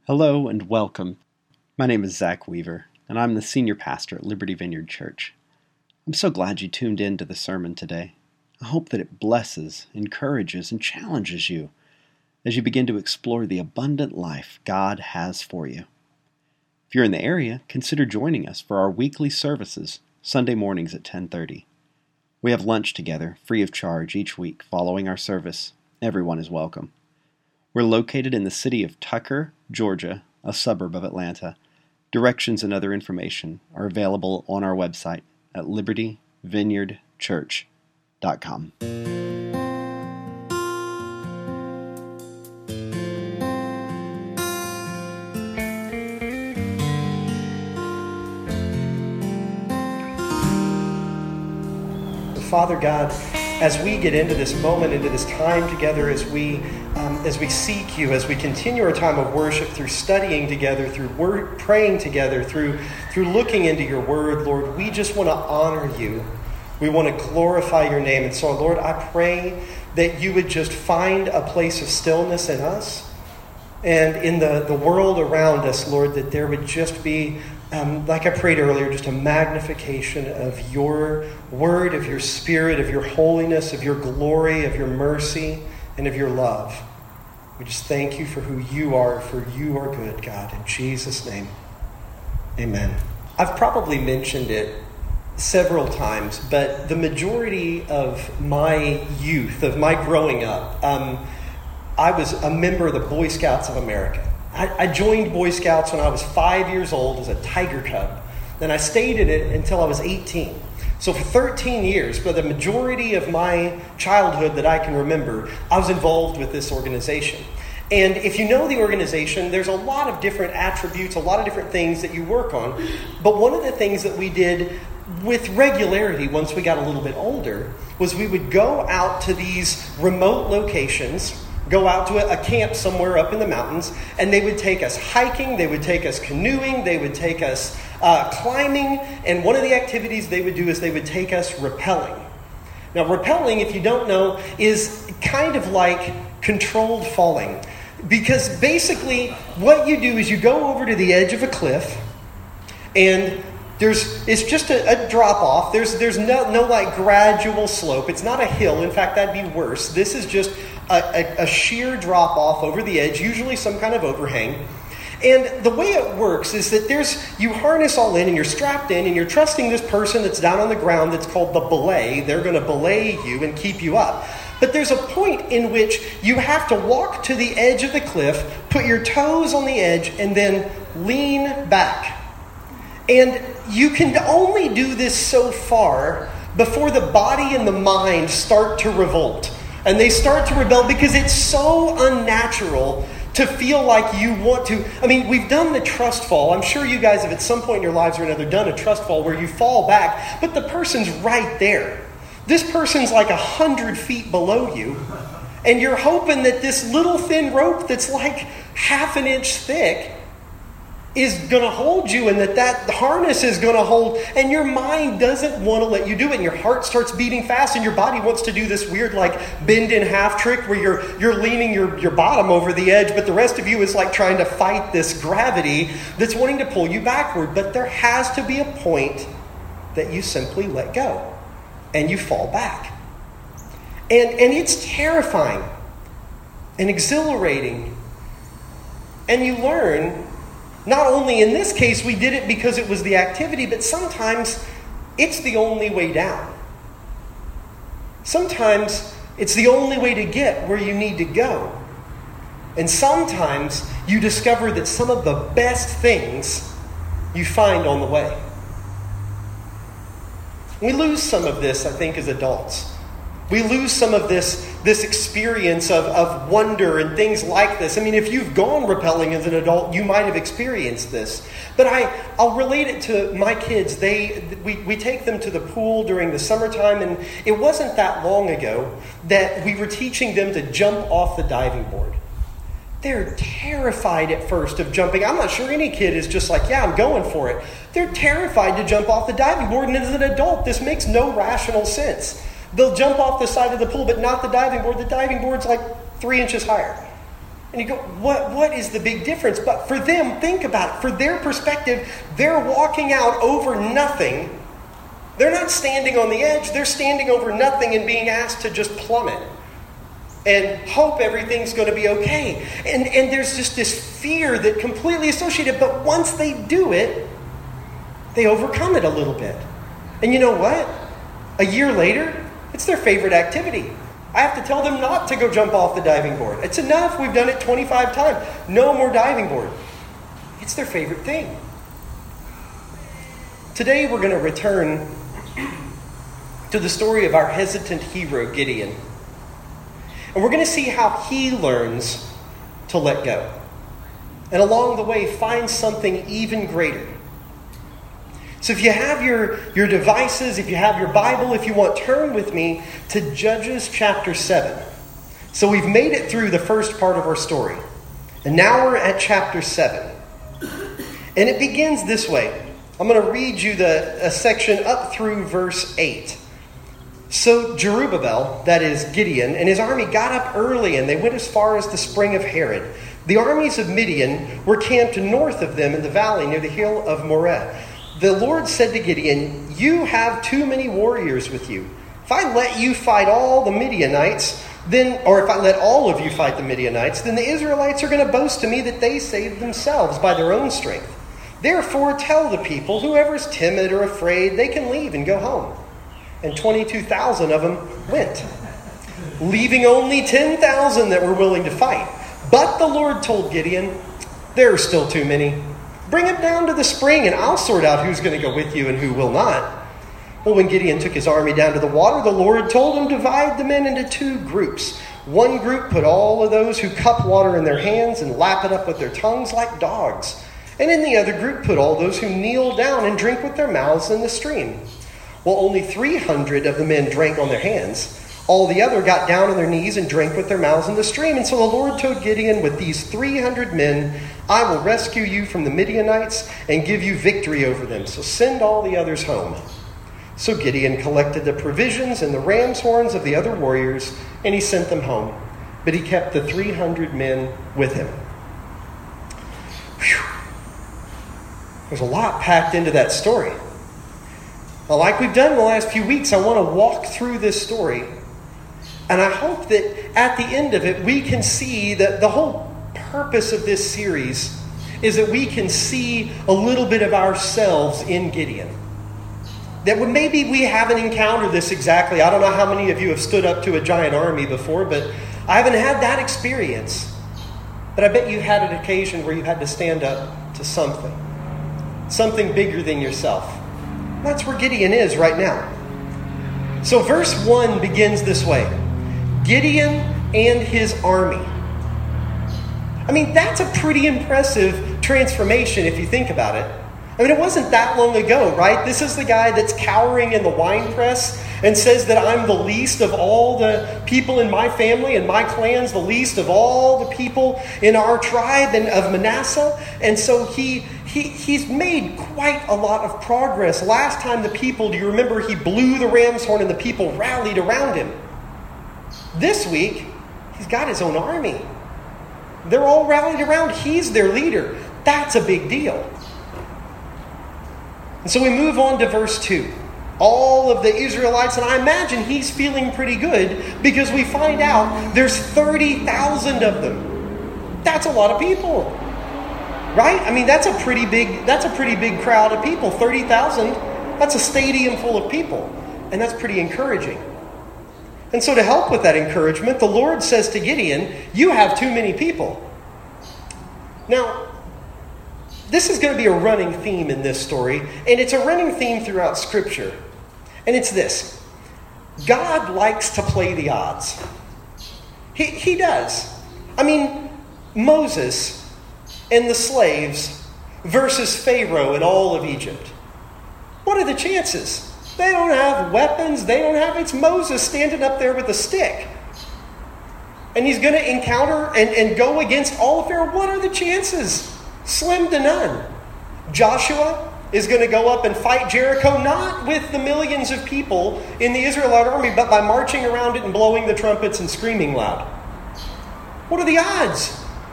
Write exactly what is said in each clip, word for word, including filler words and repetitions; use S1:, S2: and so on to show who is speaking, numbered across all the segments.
S1: Hello and welcome. My name is Zach Weaver, and I'm the senior pastor at Liberty Vineyard Church. I'm so glad you tuned in to the sermon today. I hope that it blesses, encourages, and challenges you as you begin to explore the abundant life God has for you. If you're in the area, consider joining us for our weekly services, Sunday mornings at ten thirty. We have lunch together, free of charge, each week following our service. Everyone is welcome. We're located in the city of Tucker, Georgia, a suburb of Atlanta. Directions and other information are available on our website at liberty vineyard church dot com.
S2: Father God, as we get into this moment, into this time together, as we um, as we seek you, as we continue our time of worship through studying together, through word, praying together, through through looking into your word, Lord, we just want to honor you. We want to glorify your name. And so, Lord, I pray that you would just find a place of stillness in us and in the, the world around us, Lord, that there would just be Um, like I prayed earlier, just a magnification of your word, of your spirit, of your holiness, of your glory, of your mercy, and of your love. We just thank you for who you are, for you are good, God. In Jesus' name, amen. I've probably mentioned it several times, but the majority of my youth, of my growing up, um, I was a member of the Boy Scouts of America. I joined Boy Scouts when I was five years old as a tiger cub. Then I stayed in it until I was eighteen. So for thirteen years, for the majority of my childhood that I can remember, I was involved with this organization. And if you know the organization, there's a lot of different attributes, a lot of different things that you work on. But one of the things that we did with regularity once we got a little bit older was we would go out to these remote locations, go out to a, a camp somewhere up in the mountains, and they would take us hiking, they would take us canoeing, they would take us uh, climbing, and one of the activities they would do is they would take us rappelling. Now, rappelling, if you don't know, is kind of like controlled falling, because basically what you do is you go over to the edge of a cliff, and There's it's just a, a drop off. There's there's no no like gradual slope. It's not a hill. In fact, that'd be worse. This is just a, a, a sheer drop off over the edge, usually some kind of overhang. And the way it works is that there's you harness all in and you're strapped in and you're trusting this person that's down on the ground that's called the belay. They're going to belay you and keep you up. But there's a point in which you have to walk to the edge of the cliff, put your toes on the edge, and then lean back. And you can only do this so far before the body and the mind start to revolt. And they start to rebel because it's so unnatural to feel like you want to. I mean, we've done the trust fall. I'm sure you guys have at some point in your lives or another done a trust fall where you fall back, but the person's right there. This person's like a hundred feet below you. And you're hoping that this little thin rope that's like half an inch thick is going to hold you, and that that harness is going to hold, and your mind doesn't want to let you do it, and your heart starts beating fast, and your body wants to do this weird like bend in half trick where you're you're leaning your, your bottom over the edge, but the rest of you is like trying to fight this gravity that's wanting to pull you backward. But there has to be a point that you simply let go, and you fall back. And, and it's terrifying and exhilarating, and you learn. Not only in this case, we did it because it was the activity, but sometimes it's the only way down. Sometimes it's the only way to get where you need to go. And sometimes you discover that some of the best things you find on the way. We lose some of this, I think, as adults. We lose some of this, this experience of, of wonder and things like this. I mean, if you've gone rappelling as an adult, you might have experienced this. But I, I'll relate it to my kids. They we, we take them to the pool during the summertime, and it wasn't that long ago that we were teaching them to jump off the diving board. They're terrified at first of jumping. I'm not sure any kid is just like, yeah, I'm going for it. They're terrified to jump off the diving board, and as an adult, this makes no rational sense. They'll jump off the side of the pool, but not the diving board. The diving board's like three inches higher. And you go, what, what is the big difference? But for them, think about it. For their perspective, they're walking out over nothing. They're not standing on the edge. They're standing over nothing and being asked to just plummet and hope everything's going to be okay. And, and there's just this fear that completely associated. But once they do it, they overcome it a little bit. And you know what? A year later, it's their favorite activity. I have to tell them not to go jump off the diving board. It's enough. We've done it twenty-five times. No more diving board. It's their favorite thing. Today we're going to return to the story of our hesitant hero, Gideon. And we're going to see how he learns to let go. And along the way, find something even greater. So if you have your, your devices, if you have your Bible, if you want, turn with me to Judges chapter seven. So we've made it through the first part of our story. And now we're at chapter seven. And it begins this way. I'm going to read you the a section up through verse eight. So Jerubbaal, that is Gideon, and his army got up early and they went as far as the spring of Harod. The armies of Midian were camped north of them in the valley near the hill of Moreh. The Lord said to Gideon, "You have too many warriors with you. If I let you fight all the Midianites, then, or if I let all of you fight the Midianites, then the Israelites are going to boast to me that they saved themselves by their own strength. Therefore, tell the people, whoever's timid or afraid, they can leave and go home." And twenty-two thousand of them went, leaving only ten thousand that were willing to fight. But the Lord told Gideon, "There are still too many. Bring them down to the spring, and I'll sort out who's going to go with you and who will not." Well, when Gideon took his army down to the water, the Lord told him to divide the men into two groups. One group put all of those who cup water in their hands and lap it up with their tongues like dogs. And in the other group put all those who kneel down and drink with their mouths in the stream. Well, only three hundred of the men drank on their hands. All the other got down on their knees and drank with their mouths in the stream. And so the Lord told Gideon, "With these three hundred men, I will rescue you from the Midianites and give you victory over them. So send all the others home." So Gideon collected the provisions and the ram's horns of the other warriors, and he sent them home. But he kept the three hundred men with him. Whew. There's a lot packed into that story. Well, like we've done in the last few weeks, I want to walk through this story. And I hope that at the end of it, we can see that the whole purpose of this series is that we can see a little bit of ourselves in Gideon. That maybe we haven't encountered this exactly. I don't know how many of you have stood up to a giant army before, but I haven't had that experience. But I bet you had an occasion where you had to stand up to something. Something bigger than yourself. That's where Gideon is right now. So verse one begins this way. Gideon and his army. I mean, that's a pretty impressive transformation if you think about it. I mean, it wasn't that long ago, right? This is the guy that's cowering in the wine press and says that I'm the least of all the people in my family and my clan's the least of all the people in our tribe and of Manasseh. And so he, he he's made quite a lot of progress. Last time the people, do you remember, he blew the ram's horn and the people rallied around him. This week, he's got his own army. They're all rallied around. He's their leader. That's a big deal. And so we move on to verse two. All of the Israelites, and I imagine he's feeling pretty good because we find out there's thirty thousand of them. That's a lot of people. Right? I mean, that's a pretty big that's a pretty big crowd of people. thirty thousand, that's a stadium full of people. And that's pretty encouraging. And so to help with that encouragement, the Lord says to Gideon, "You have too many people." Now, this is going to be a running theme in this story, and it's a running theme throughout Scripture. And it's this. God likes to play the odds. He, he does. I mean, Moses and the slaves versus Pharaoh and all of Egypt. What are the chances? They don't have weapons. They don't have... It's Moses standing up there with a stick. And he's going to encounter and, and go against all of Pharaoh. What are the chances? Slim to none. Joshua is going to go up and fight Jericho, not with the millions of people in the Israelite army, but by marching around it and blowing the trumpets and screaming loud. What are the odds?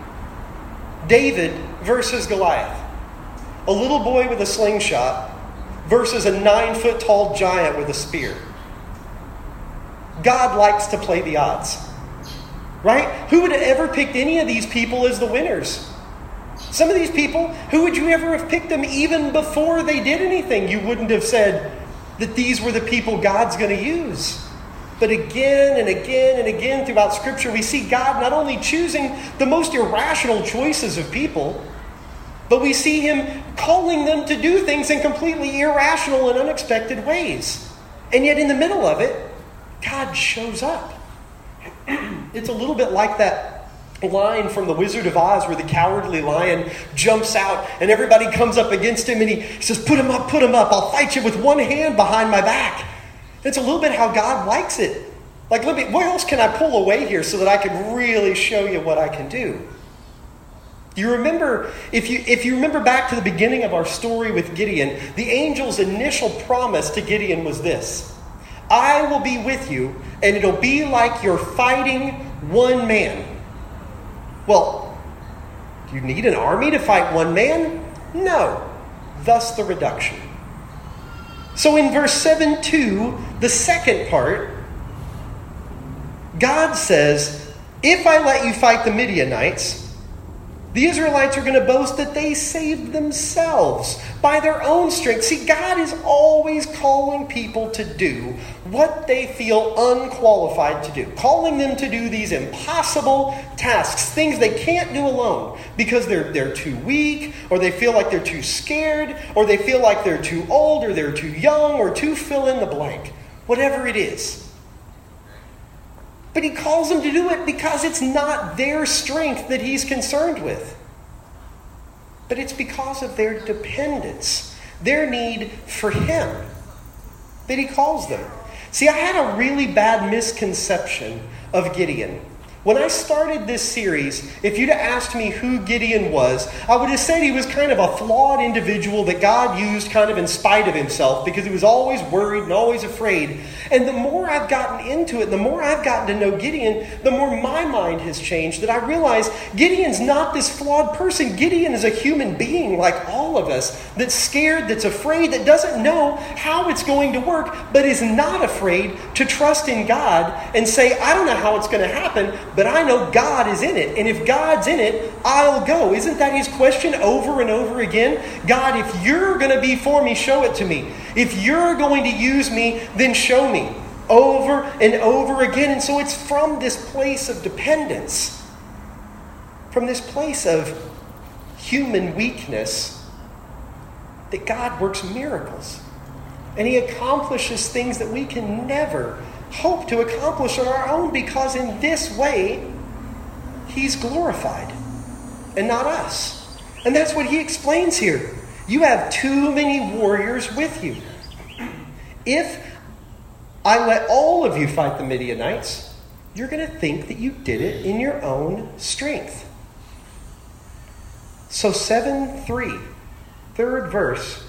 S2: David versus Goliath. A little boy with a slingshot versus a nine-foot-tall giant with a spear. God likes to play the odds. Right? Who would have ever picked any of these people as the winners? Some of these people, who would you ever have picked them even before they did anything? You wouldn't have said that these were the people God's going to use. But again and again and again throughout Scripture, we see God not only choosing the most irrational choices of people, but we see Him calling them to do things in completely irrational and unexpected ways. And yet in the middle of it, God shows up. It's a little bit like that line from The Wizard of Oz where the cowardly lion jumps out and everybody comes up against him and he says, put him up, put him up. I'll fight you with one hand behind my back. It's a little bit how God likes it. Like, let me, what else can I pull away here so that I can really show you what I can do? You remember, if you if you remember back to the beginning of our story with Gideon, the angel's initial promise to Gideon was this: I will be with you, and it'll be like you're fighting one man. Well, do you need an army to fight one man? No. Thus the reduction. So in verse seven two, the second part, God says, if I let you fight the Midianites, the Israelites are going to boast that they saved themselves by their own strength. See, God is always calling people to do what they feel unqualified to do. Calling them to do these impossible tasks, things they can't do alone because they're, they're too weak, or they feel like they're too scared, or they feel like they're too old, or they're too young, or too fill in the blank. Whatever it is. But He calls them to do it because it's not their strength that He's concerned with. But it's because of their dependence, their need for Him, that He calls them. See, I had a really bad misconception of Gideon. When I started this series, if you'd have asked me who Gideon was, I would have said he was kind of a flawed individual that God used kind of in spite of himself because he was always worried and always afraid. And the more I've gotten into it, the more I've gotten to know Gideon, the more my mind has changed, that I realize Gideon's not this flawed person. Gideon is a human being like all of us that's scared, that's afraid, that doesn't know how it's going to work, but is not afraid to trust in God and say, I don't know how it's going to happen, but I know God is in it. And if God's in it, I'll go. Isn't that his question over and over again? God, if you're going to be for me, show it to me. If you're going to use me, then show me. Over and over again. And so it's from this place of dependence, from this place of human weakness, that God works miracles. And He accomplishes things that we can never hope to accomplish on our own, because in this way He's glorified and not us. And that's what He explains here. You have too many warriors with you. If I let all of you fight the Midianites, you're going to think that you did it in your own strength. So seven three, third verse,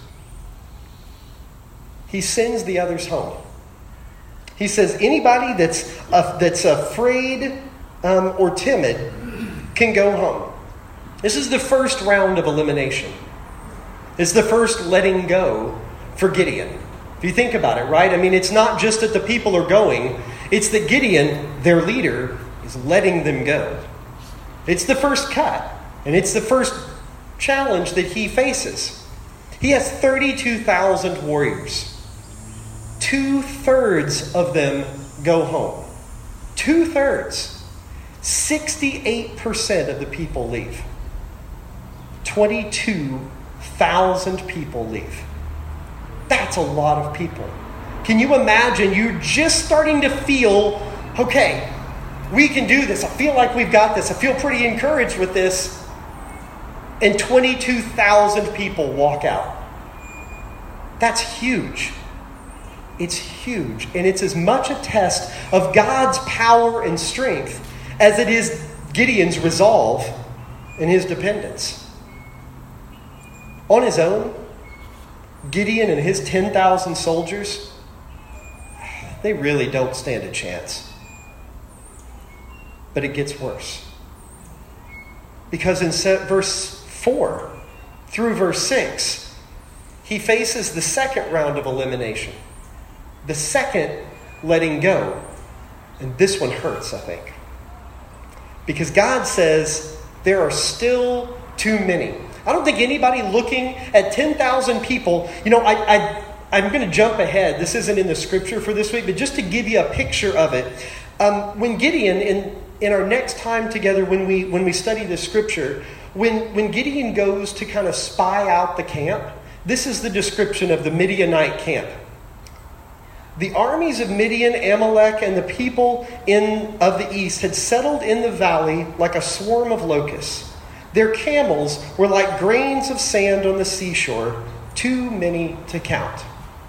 S2: He sends the others home. He says anybody that's uh, that's afraid um, or timid can go home. This is the first round of elimination. It's the first letting go for Gideon. If you think about it, right? I mean, it's not just that the people are going. It's that Gideon, their leader, is letting them go. It's the first cut. And it's the first challenge that he faces. He has thirty-two thousand warriors. Two-thirds of them go home. Two-thirds. sixty-eight percent of the people leave. twenty-two thousand people leave. That's a lot of people. Can you imagine? You're just starting to feel, okay, we can do this. I feel like we've got this. I feel pretty encouraged with this. And twenty-two thousand people walk out. That's huge. It's huge. And it's as much a test of God's power and strength as it is Gideon's resolve and his dependence. On his own, Gideon and his ten thousand soldiers, they really don't stand a chance. But it gets worse. Because in verse four through verse six, he faces the second round of elimination. The second letting go. And this one hurts, I think. Because God says there are still too many. I don't think anybody looking at ten thousand people, you know, I, I, I'm going to jump ahead. This isn't in the scripture for this week, but just to give you a picture of it. Um, when Gideon, in, in our next time together, when we when we study the scripture, when, when Gideon goes to kind of spy out the camp, this is the description of the Midianite camp. The armies of Midian, Amalek, and the people in of the east had settled in the valley like a swarm of locusts. Their camels were like grains of sand on the seashore, too many to count.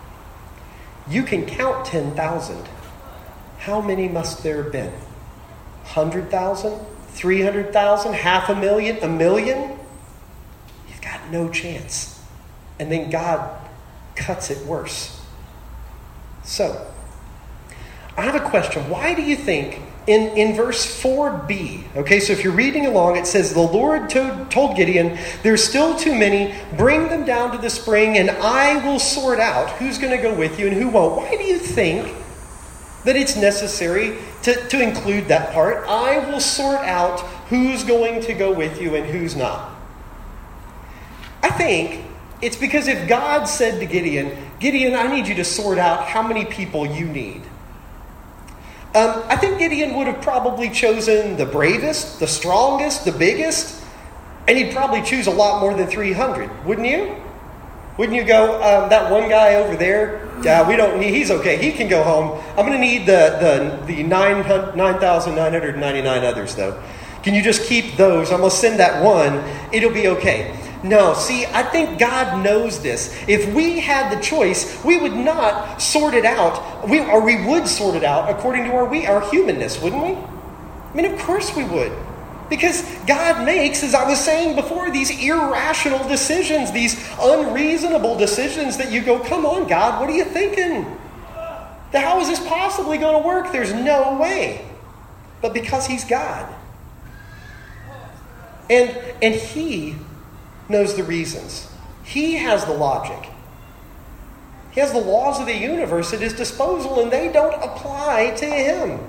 S2: You can count ten thousand. How many must there have been? one hundred thousand? three hundred thousand? Half a million? A million? You've got no chance. And then God cuts it worse. So, I have a question. Why do you think in, in verse four b, okay, so if you're reading along, it says, the Lord to, told Gideon, there's still too many, bring them down to the spring, and I will sort out who's going to go with you and who won't. Why do you think that it's necessary to, to include that part? I will sort out who's going to go with you and who's not. I think it's because if God said to Gideon, Gideon, I need you to sort out how many people you need. Um, I think Gideon would have probably chosen the bravest, the strongest, the biggest, and he'd probably choose a lot more than three hundred, wouldn't you? Wouldn't you go, um, that one guy over there, uh, we don't need, he's okay, he can go home. I'm going to need the, the, the nine thousand nine hundred ninety-nine others, though. Can you just keep those? I'm going to send that one. It'll be okay. No, see, I think God knows this. If we had the choice, we would not sort it out. We, or we would sort it out according to our, we, our humanness, wouldn't we? I mean, of course we would. Because God makes, as I was saying before, these irrational decisions, these unreasonable decisions that you go, come on, God, what are you thinking? How is this possibly going to work? There's no way. But because He's God. And, and He knows the reasons. He has the logic. He has the laws of the universe at His disposal, and they don't apply to Him.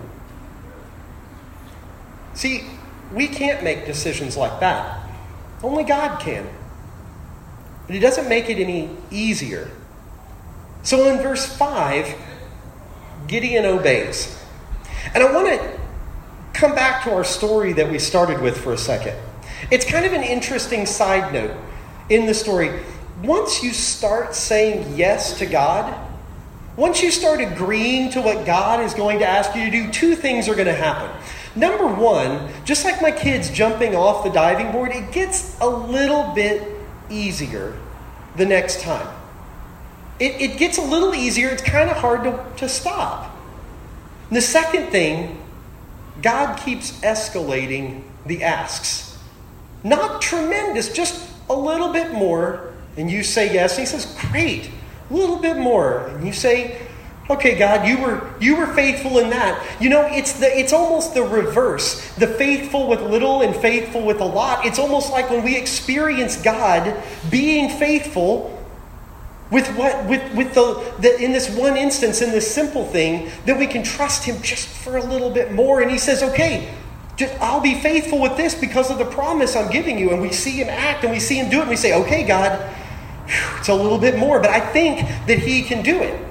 S2: See, we can't make decisions like that. Only God can. But He doesn't make it any easier. So in verse five, Gideon obeys. And I want to come back to our story that we started with for a second. It's kind of an interesting side note in the story. Once you start saying yes to God, once you start agreeing to what God is going to ask you to do, two things are going to happen. Number one, just like my kids jumping off the diving board, it gets a little bit easier the next time. It, it gets a little easier. It's kind of hard to, to stop. And the second thing, God keeps escalating the asks. Not tremendous, just a little bit more. And you say yes. And He says, great, a little bit more. And you say, okay, God, you were you were faithful in that. You know, it's the it's almost the reverse. The faithful with little and faithful with a lot. It's almost like when we experience God being faithful with what with, with the, the in this one instance, in this simple thing, that we can trust Him just for a little bit more. And He says, okay, just, I'll be faithful with this because of the promise I'm giving you. And we see Him act and we see Him do it. And we say, okay, God, whew, it's a little bit more, but I think that He can do it.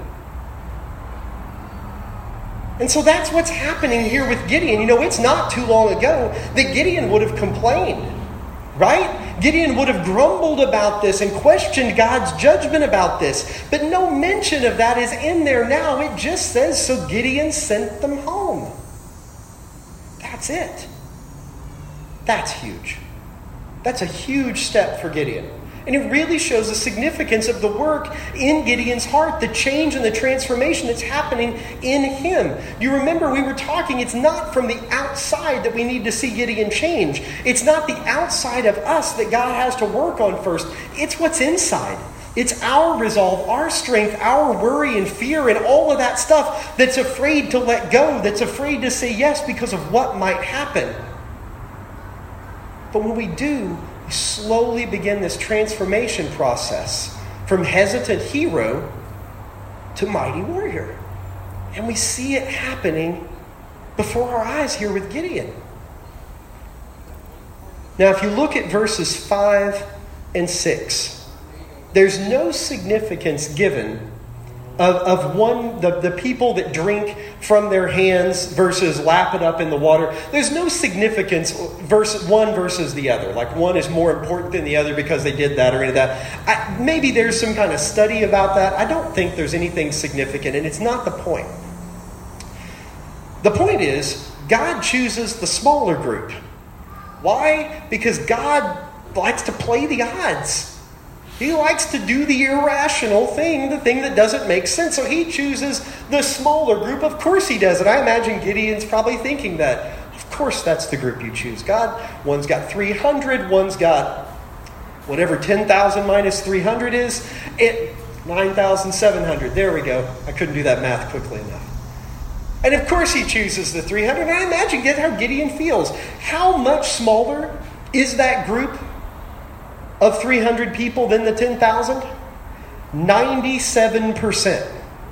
S2: And so that's what's happening here with Gideon. You know, it's not too long ago that Gideon would have complained, right? Gideon would have grumbled about this and questioned God's judgment about this. But no mention of that is in there now. It just says, so Gideon sent them home. That's it. That's huge. That's a huge step for Gideon. And it really shows the significance of the work in Gideon's heart, the change and the transformation that's happening in him. You remember we were talking, it's not from the outside that we need to see Gideon change. It's not the outside of us that God has to work on first. It's what's inside. It's our resolve, our strength, our worry and fear and all of that stuff that's afraid to let go, that's afraid to say yes because of what might happen. But when we do, we slowly begin this transformation process from hesitant hero to mighty warrior. And we see it happening before our eyes here with Gideon. Now, if you look at verses five and six, there's no significance given of, of one, the, the people that drink from their hands versus lap it up in the water. There's no significance versus one versus the other. Like one is more important than the other because they did that or any of that. I, maybe there's some kind of study about that. I don't think there's anything significant, and it's not the point. The point is, God chooses the smaller group. Why? Because God likes to play the odds. He likes to do the irrational thing, the thing that doesn't make sense. So he chooses the smaller group. Of course he does. And I imagine Gideon's probably thinking that. Of course that's the group you choose, God. One's got three hundred. One's got whatever ten thousand minus three hundred is. It nine thousand seven hundred. There we go. I couldn't do that math quickly enough. And of course he chooses the three hundred. And I imagine get how Gideon feels. How much smaller is that group of three hundred people than the ten thousand? ninety-seven percent.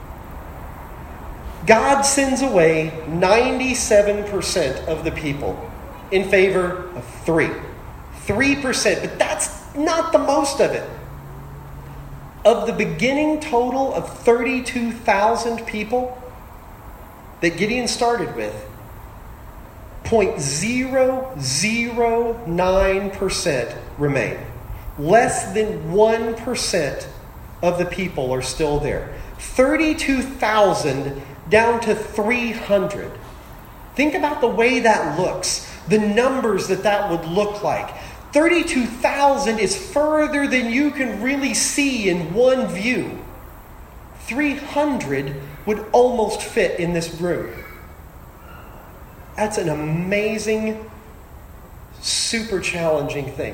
S2: God sends away ninety-seven percent of the people in favor of three. three percent, but that's not the most of it. Of the beginning total of thirty-two thousand people that Gideon started with, zero point zero zero nine percent remain. Less than one percent of the people are still there. thirty-two thousand down to three hundred. Think about the way that looks, the numbers that that would look like. thirty-two thousand is further than you can really see in one view. three hundred would almost fit in this room. That's an amazing, super challenging thing.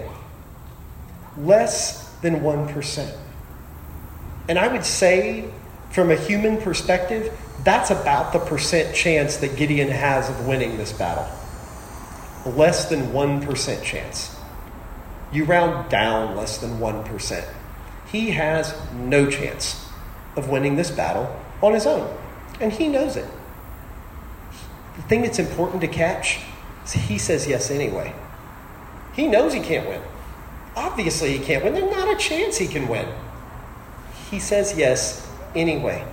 S2: Less than one percent. And I would say, from a human perspective, that's about the percent chance that Gideon has of winning this battle. Less than one percent chance. You round down less than one percent. He has no chance of winning this battle on his own. And he knows it. The thing that's important to catch is he says yes anyway. He knows he can't win. Obviously he can't win. There's not a chance he can win. He says yes anyway.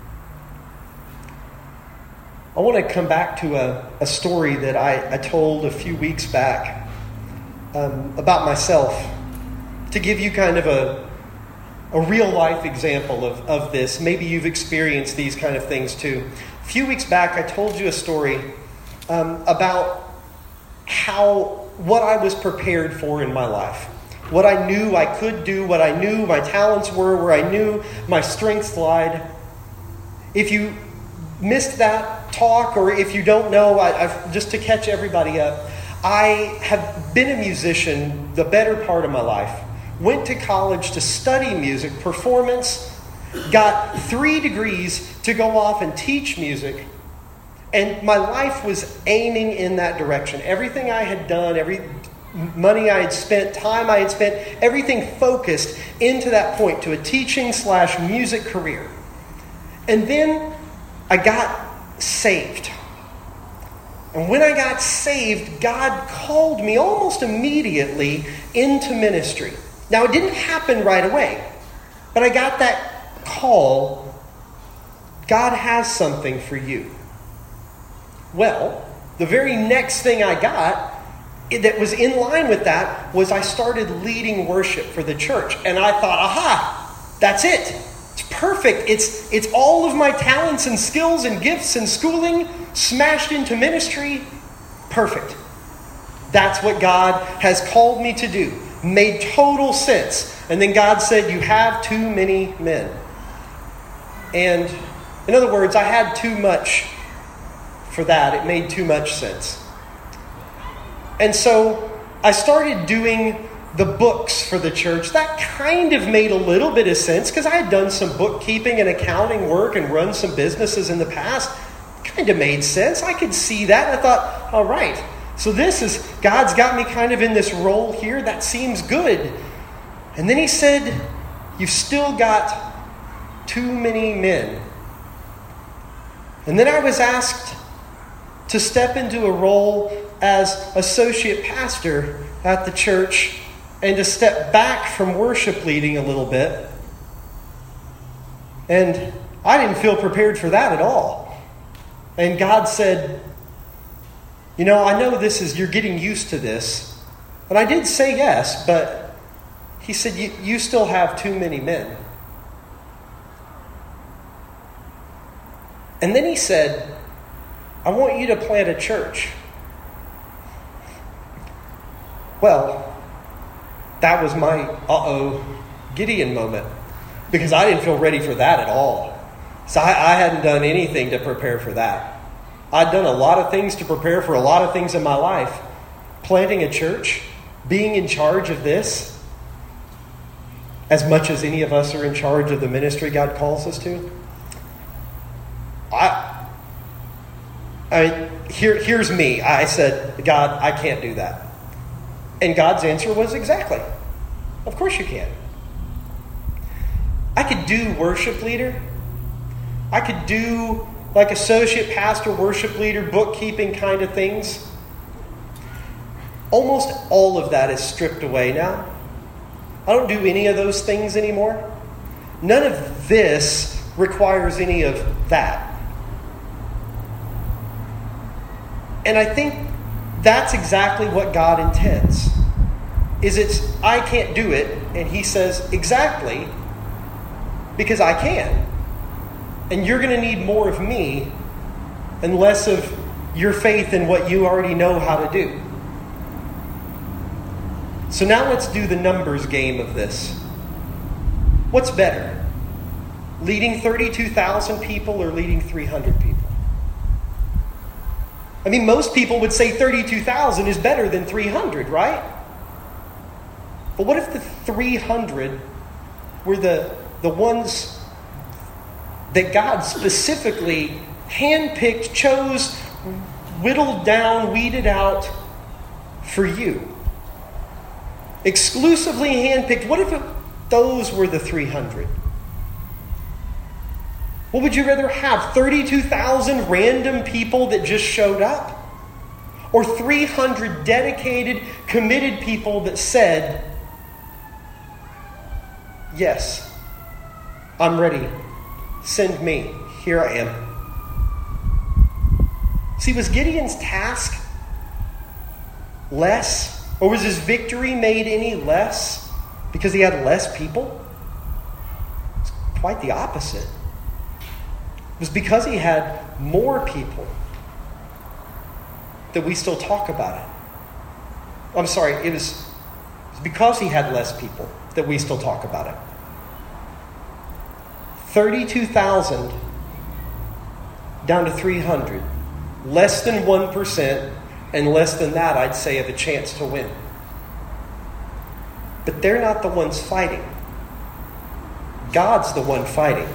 S2: I want to come back to a, a story that I, I told a few weeks back um, about myself to give you kind of a, a real life example of, of this. Maybe you've experienced these kind of things too. A few weeks back I told you a story um, about how what I was prepared for in my life. What I knew I could do, what I knew my talents were, where I knew my strengths lied. If you missed that talk, or if you don't know, I, I've, just to catch everybody up, I have been a musician the better part of my life. Went to college to study music, performance, got three degrees to go off and teach music, and my life was aiming in that direction. Everything I had done, every money I had spent, time I had spent, everything focused into that point, to a teaching slash music career. And then I got saved. And when I got saved, God called me almost immediately into ministry. Now, it didn't happen right away, but I got that call. God has something for you. Well, the very next thing I got that was in line with that was I started leading worship for the church. And I thought, aha, that's it. It's perfect. It's, it's all of my talents and skills and gifts and schooling smashed into ministry. Perfect. That's what God has called me to do. Made total sense. And then God said, you have too many men. And in other words, I had too much for that. It made too much sense. And so I started doing the books for the church. That kind of made a little bit of sense because I had done some bookkeeping and accounting work and run some businesses in the past. Kind of made sense. I could see that. And I thought, all right, So this is, God's got me kind of in this role here. That seems good. And then he said, you've still got too many men. And then I was asked to step into a role as associate pastor at the church and to step back from worship leading a little bit. And I didn't feel prepared for that at all. And God said, you know, I know this is, you're getting used to this. And I did say yes, but he said, you, you still have too many men. And then he said, I want you to plant a church. Well, that was my uh-oh Gideon moment, because I didn't feel ready for that at all. So I, I hadn't done anything to prepare for that. I'd done a lot of things to prepare for a lot of things in my life. Planting a church, being in charge of this, as much as any of us are in charge of the ministry God calls us to. I, I here, here's me. I said, God, I can't do that. And God's answer was exactly, of course you can. I could do worship leader. I could do like associate pastor, worship leader, bookkeeping kind of things. Almost all of that is stripped away now. I don't do any of those things anymore. None of this requires any of that. And I think that's exactly what God intends. Is it's, I can't do it, and he says, exactly, because I can. And you're going to need more of me and less of your faith in what you already know how to do. So now let's do the numbers game of this. What's better? Leading thirty-two thousand people or leading three hundred people? I mean, most people would say thirty-two thousand is better than three hundred, right? But what if the three hundred were the, the ones that God specifically handpicked, chose, whittled down, weeded out for you? Exclusively handpicked. What if it, those were the three hundred? What would you rather have? thirty-two thousand random people that just showed up? Or three hundred dedicated, committed people that said, yes, I'm ready. Send me. Here I am. See, was Gideon's task less? Or was his victory made any less because he had less people? It's quite the opposite. It was because he had more people that we still talk about it. I'm sorry, it was, it was because he had less people that we still talk about it. thirty-two thousand down to three hundred. Less than one percent, and less than that, I'd say, of a chance to win. But they're not the ones fighting. God's the one fighting.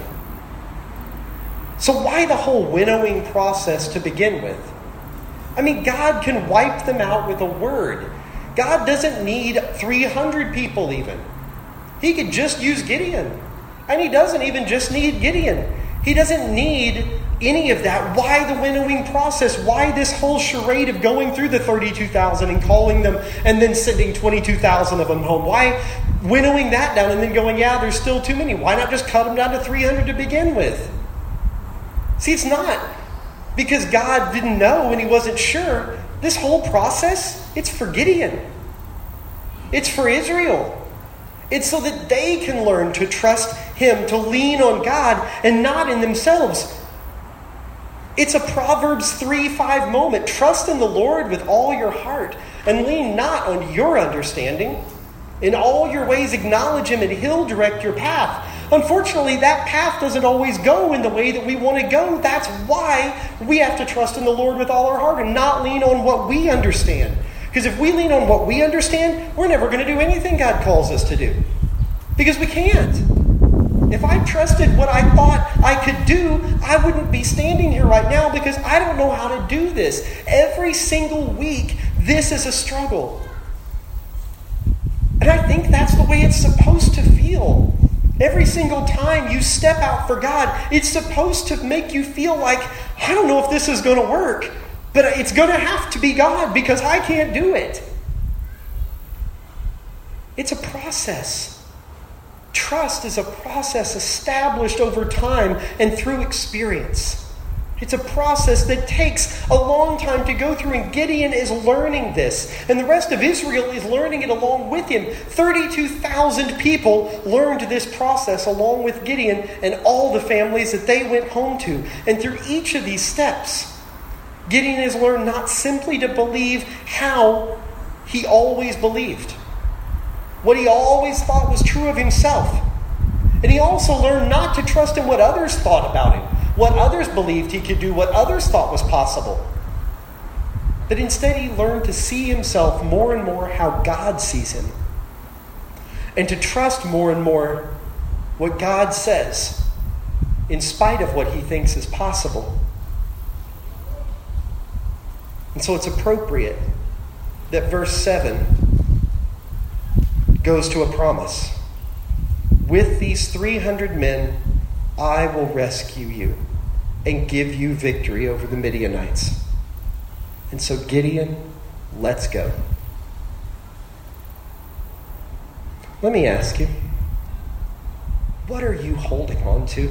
S2: So why the whole winnowing process to begin with? I mean, God can wipe them out with a word. God doesn't need three hundred people even. He could just use Gideon. And he doesn't even just need Gideon. He doesn't need any of that. Why the winnowing process? Why this whole charade of going through the thirty-two thousand and calling them and then sending twenty-two thousand of them home? Why winnowing that down and then going, yeah, there's still too many. Why not just cut them down to three hundred to begin with? See, it's not because God didn't know and he wasn't sure. This whole process, it's for Gideon. It's for Israel. It's so that they can learn to trust him, to lean on God and not in themselves. It's a Proverbs three five moment. Trust in the Lord with all your heart and lean not on your understanding. In all your ways acknowledge him and he'll direct your path. Unfortunately, that path doesn't always go in the way that we want to go. That's why we have to trust in the Lord with all our heart and not lean on what we understand. Because if we lean on what we understand, we're never going to do anything God calls us to do. Because we can't. If I trusted what I thought I could do, I wouldn't be standing here right now because I don't know how to do this. Every single week, This is a struggle. And I think that's the way it's supposed to feel. Every single time you step out for God, it's supposed to make you feel like, I don't know if this is going to work, but it's going to have to be God because I can't do it. It's a process. Trust is a process established over time and through experience. It's a process that takes a long time to go through, and Gideon is learning this. And the rest of Israel is learning it along with him. thirty-two thousand people learned this process along with Gideon and all the families that they went home to. And through each of these steps, Gideon has learned not simply to believe how he always believed, what he always thought was true of himself. And he also learned not to trust in what others thought about him, what others believed he could do, what others thought was possible. But instead he learned to see himself more and more how God sees him, and to trust more and more what God says, in spite of what he thinks is possible. And so it's appropriate that verse seven goes to a promise. With these three hundred men, I will rescue you and give you victory over the Midianites. And so Gideon, let's go. Let me ask you, what are you holding on to?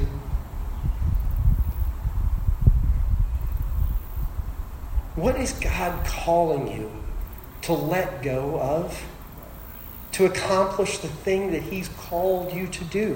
S2: What is God calling you to let go of, to accomplish the thing that he's called you to do?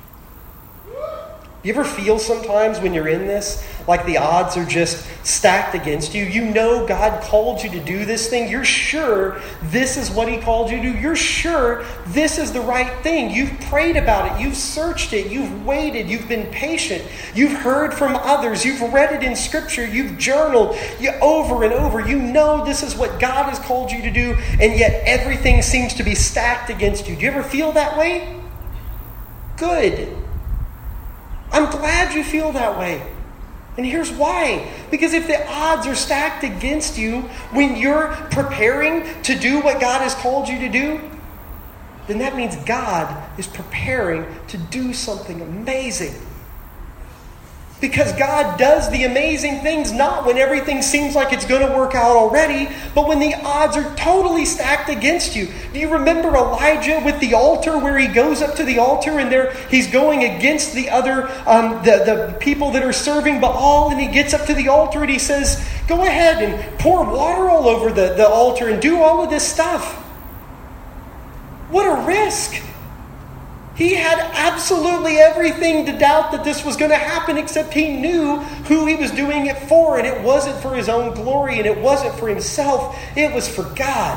S2: You ever feel sometimes when you're in this, like the odds are just stacked against you? You know God called you to do this thing. You're sure this is what he called you to do. You're sure this is the right thing. You've prayed about it. You've searched it. You've waited. You've been patient. You've heard from others. You've read it in Scripture. You've journaled you, over and over. You know this is what God has called you to do, and yet everything seems to be stacked against you. Do you ever feel that way? Good. I'm glad you feel that way. And here's why. Because if the odds are stacked against you when you're preparing to do what God has called you to do, then that means God is preparing to do something amazing. Because God does the amazing things not when everything seems like it's going to work out already, but when the odds are totally stacked against you. Do you remember Elijah with the altar, where he goes up to the altar and there he's going against the other, um, the, the people that are serving Baal, and he gets up to the altar and he says, go ahead and pour water all over the, the altar and do all of this stuff. What a risk. He had absolutely everything to doubt that this was going to happen, except he knew who he was doing it for, and it wasn't for his own glory, and it wasn't for himself. It was for God.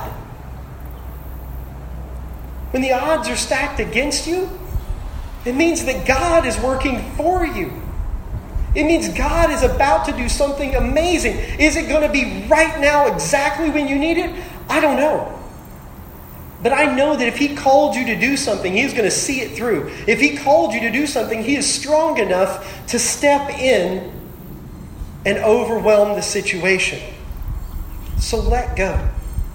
S2: When the odds are stacked against you, it means that God is working for you. It means God is about to do something amazing. Is it going to be right now exactly when you need it? I don't know. But I know that if he called you to do something, he's going to see it through. If he called you to do something, he is strong enough to step in and overwhelm the situation. So let go.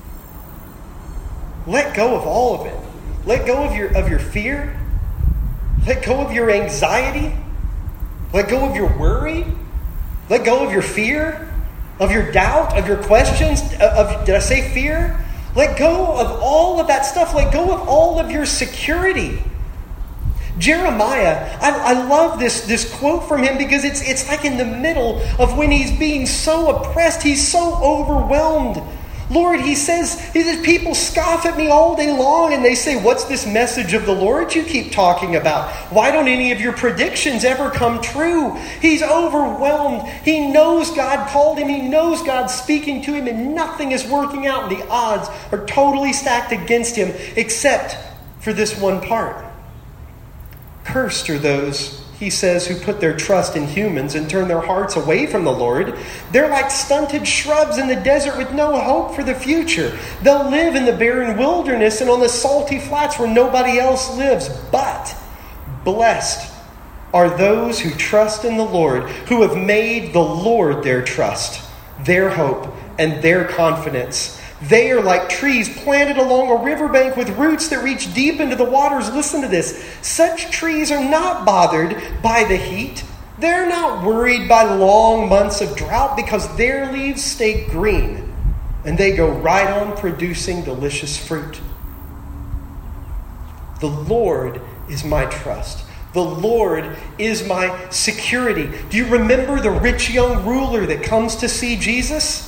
S2: Let go of all of it. Let go of your, of your fear. Let go of your anxiety. Let go of your worry. Let go of your fear, of your doubt, of your questions. Of, did I say fear? Let go of all of that stuff. Let go of all of your security. Jeremiah, I, I love this, this quote from him because it's, it's like in the middle of when he's being so oppressed. He's so overwhelmed. Lord, he says, he says, people scoff at me all day long and they say, what's this message of the Lord you keep talking about? Why don't any of your predictions ever come true? He's overwhelmed. He knows God called him. He knows God's speaking to him, and nothing is working out. And the odds are totally stacked against him except for this one part. Cursed are those, he says, who put their trust in humans and turn their hearts away from the Lord. They're like stunted shrubs in the desert with no hope for the future. They'll live in the barren wilderness and on the salty flats where nobody else lives. But blessed are those who trust in the Lord, who have made the Lord their trust, their hope, and their confidence. They are like trees planted along a riverbank with roots that reach deep into the waters. Listen to this. Such trees are not bothered by the heat. They're not worried by long months of drought because their leaves stay green and they go right on producing delicious fruit. The Lord is my trust. The Lord is my security. Do you remember the rich young ruler that comes to see Jesus?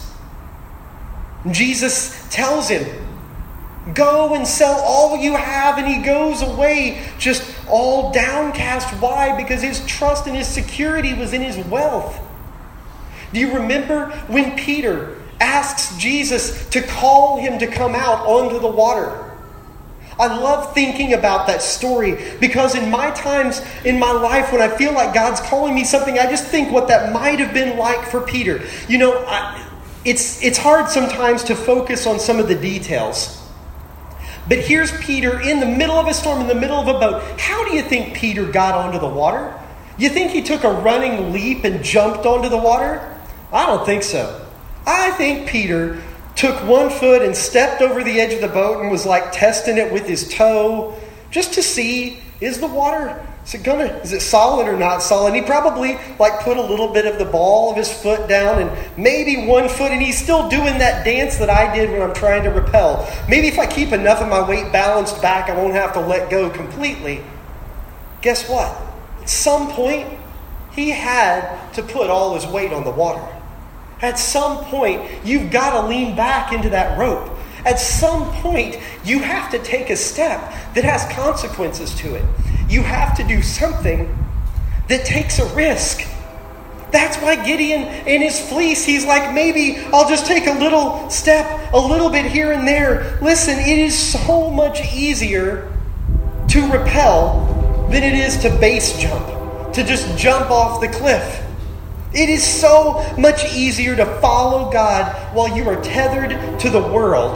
S2: Jesus tells him, go and sell all you have, and he goes away just all downcast. Why? Because his trust and his security was in his wealth. Do you remember when Peter asks Jesus to call him to come out onto the water? I love thinking about that story because in my times in my life when I feel like God's calling me something, I just think what that might have been like for Peter. You know, I, it's it's hard sometimes to focus on some of the details. But here's Peter in the middle of a storm, in the middle of a boat. How do you think Peter got onto the water? You think he took a running leap and jumped onto the water? I don't think so. I think Peter took one foot and stepped over the edge of the boat and was like testing it with his toe just to see, is the water, is it gonna, is it solid or not solid? And he probably like put a little bit of the ball of his foot down and maybe one foot, and he's still doing that dance that I did when I'm trying to rappel. Maybe if I keep enough of my weight balanced back, I won't have to let go completely. Guess what? At some point, he had to put all his weight on the water. At some point, you've got to lean back into that rope. At some point, you have to take a step that has consequences to it. You have to do something that takes a risk. That's why Gideon in his fleece, he's like, maybe I'll just take a little step, a little bit here and there. Listen, it is so much easier to rappel than it is to base jump, to just jump off the cliff. It is so much easier to follow God while you are tethered to the world.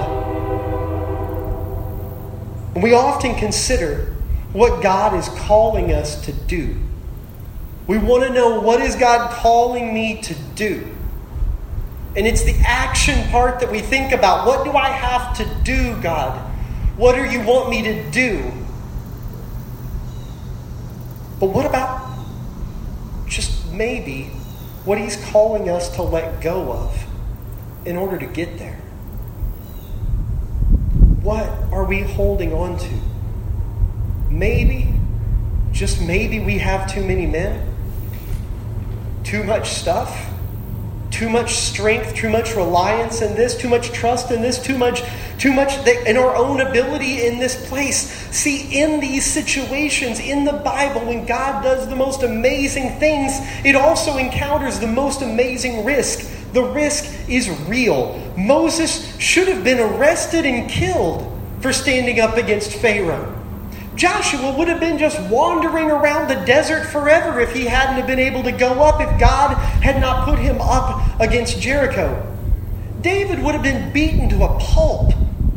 S2: And we often consider what God is calling us to do. We want to know, what is God calling me to do? And it's the action part that we think about. What do I have to do, God? What do you want me to do? But what about just maybe what he's calling us to let go of in order to get there? What are we holding on to? Maybe, just maybe we have too many men, too much stuff, too much strength, too much reliance in this, too much trust in this, too much, too much in our own ability in this place. See, in these situations in the Bible, when God does the most amazing things, it also encounters the most amazing risk. The risk is real. Moses should have been arrested and killed for standing up against Pharaoh. Joshua would have been just wandering around the desert forever if he hadn't have been able to go up, if God had not put him up against Jericho. David would have been beaten to a pulp.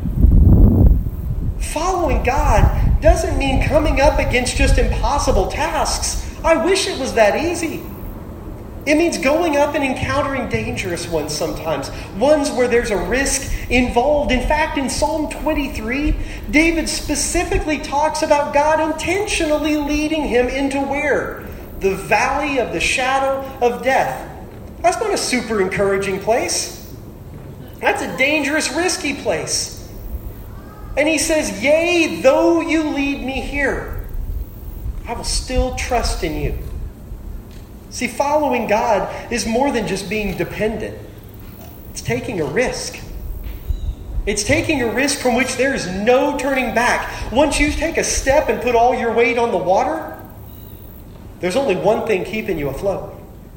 S2: Following God doesn't mean coming up against just impossible tasks. I wish it was that easy. It means going up and encountering dangerous ones sometimes, ones where there's a risk involved. In fact, in Psalm twenty-three, David specifically talks about God intentionally leading him into where? The valley of the shadow of death. That's not a super encouraging place. That's a dangerous, risky place. And he says, yea, though you lead me here, I will still trust in you. See, following God is more than just being dependent. It's taking a risk. It's taking a risk from which there is no turning back. Once you take a step and put all your weight on the water, there's only one thing keeping you afloat.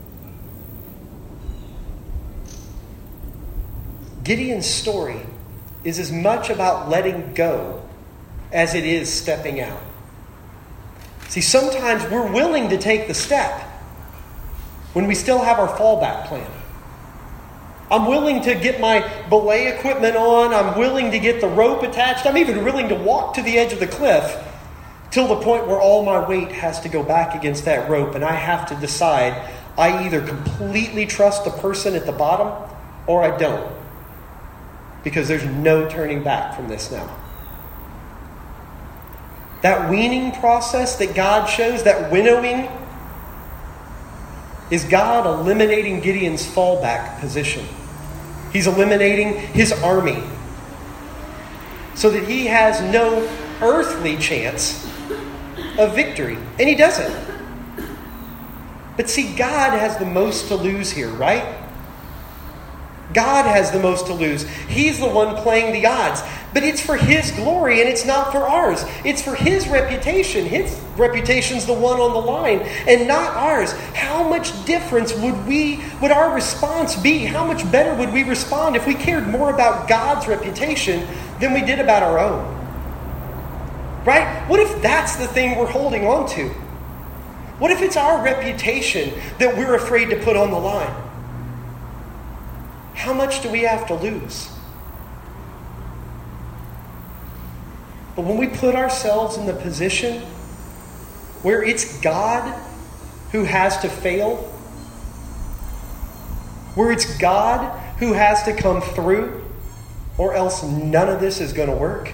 S2: Gideon's story is as much about letting go as it is stepping out. See, sometimes we're willing to take the step when we still have our fallback plan. I'm willing to get my belay equipment on. I'm willing to get the rope attached. I'm even willing to walk to the edge of the cliff till the point where all my weight has to go back against that rope, and I have to decide I either completely trust the person at the bottom or I don't. because there's no turning back from this now. That weaning process that God shows, that winnowing, is God eliminating Gideon's fallback position. He's eliminating his army so that he has no earthly chance of victory. And he doesn't. But see, God has the most to lose here, right? God has the most to lose. He's the one playing the odds. But it's for His glory and it's not for ours. It's for His reputation. His reputation's the one on the line and not ours. How much difference would we, would our response be? How much better would we respond if we cared more about God's reputation than we did about our own? Right? What if that's the thing we're holding on to? What if it's our reputation that we're afraid to put on the line? How much do we have to lose? But when we put ourselves in the position where it's God who has to fail, where it's God who has to come through, or else none of this is going to work.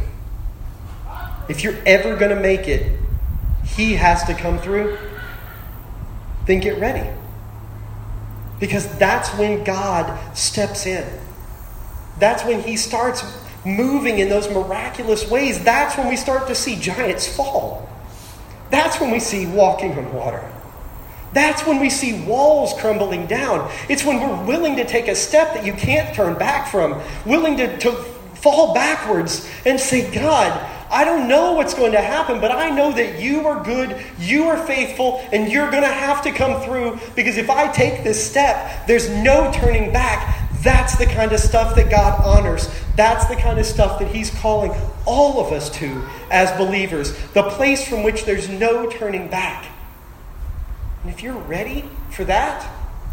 S2: If you're ever going to make it, He has to come through. Then get ready. Because that's when God steps in. That's when He starts moving in those miraculous ways. That's when we start to see giants fall. That's when we see walking on water. That's when we see walls crumbling down. It's when we're willing to take a step that you can't turn back from. Willing to, to fall backwards and say, God, I don't know what's going to happen, but I know that You are good, You are faithful, and You're going to have to come through, because if I take this step, there's no turning back. That's the kind of stuff that God honors. That's the kind of stuff that He's calling all of us to as believers. The place from which there's no turning back. And if you're ready for that,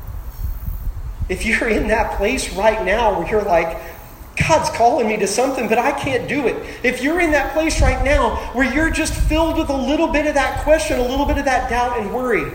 S2: if you're in that place right now where you're like, God's calling me to something, but I can't do it. If you're in that place right now where you're just filled with a little bit of that question, a little bit of that doubt and worry,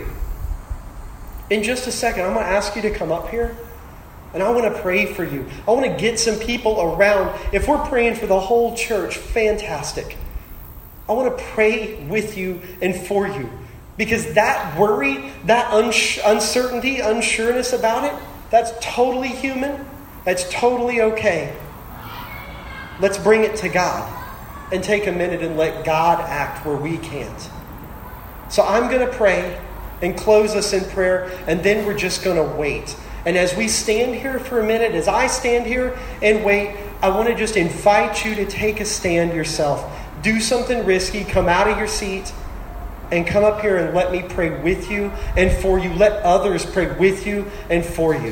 S2: in just a second, I'm going to ask you to come up here. And I want to pray for you. I want to get some people around. If we're praying for the whole church, fantastic. I want to pray with you and for you. Because that worry, that uns- uncertainty, unsureness about it, that's totally human. That's totally okay. Let's bring it to God and take a minute and let God act where we can't. So I'm going to pray and close us in prayer, and then we're just going to wait. And as we stand here for a minute, as I stand here and wait, I want to just invite you to take a stand yourself. Do something risky. Come out of your seat and come up here and let me pray with you and for you. Let others pray with you and for you.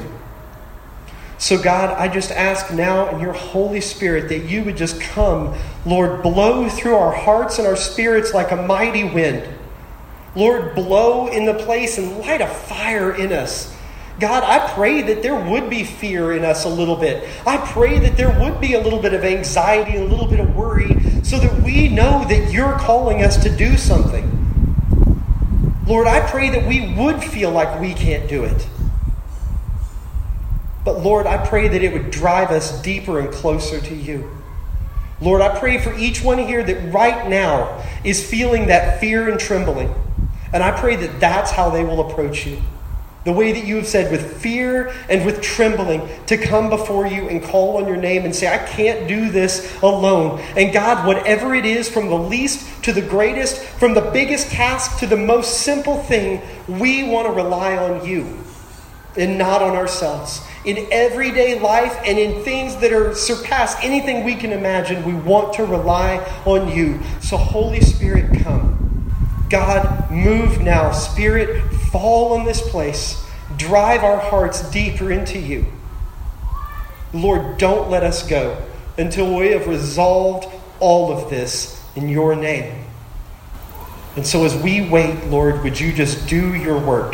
S2: So God, I just ask now in Your Holy Spirit that You would just come, Lord, blow through our hearts and our spirits like a mighty wind. Lord, blow in the place and light a fire in us. God, I pray that there would be fear in us a little bit. I pray that there would be a little bit of anxiety, a little bit of worry, so that we know that You're calling us to do something. Lord, I pray that we would feel like we can't do it. But Lord, I pray that it would drive us deeper and closer to You. Lord, I pray for each one here that right now is feeling that fear and trembling. And I pray that that's how they will approach You. The way that You have said, with fear and with trembling, to come before You and call on Your name and say, I can't do this alone. And God, whatever it is, from the least to the greatest, from the biggest task to the most simple thing, we want to rely on You and not on ourselves. In everyday life and in things that are surpass anything we can imagine, we want to rely on You. So Holy Spirit, come. God, move now. Spirit, fall on this place. Drive our hearts deeper into You. Lord, don't let us go until we have resolved all of this in Your name. And so as we wait, Lord, would You just do Your work?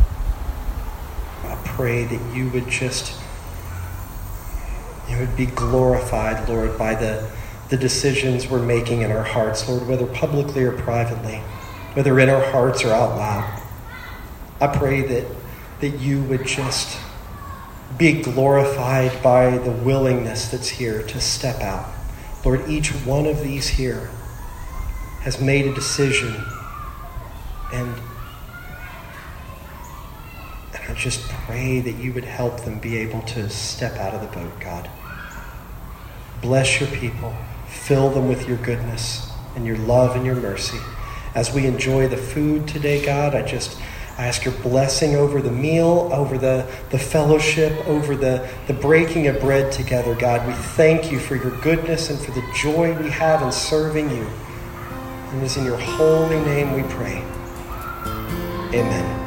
S2: I pray that You would just, You would be glorified, Lord, by the, the decisions we're making in our hearts, Lord, whether publicly or privately, whether in our hearts or out loud. I pray that, that You would just be glorified by the willingness that's here to step out. Lord, each one of these here has made a decision, and, and I just pray that you would help them be able to step out of the boat, God. Bless your people. Fill them with your goodness and your love and your mercy. As we enjoy the food today, God, I just I ask your blessing over the meal, over the, the fellowship, over the, the breaking of bread together, God. We thank you for your goodness and for the joy we have in serving you. And it is in your holy name we pray. Amen.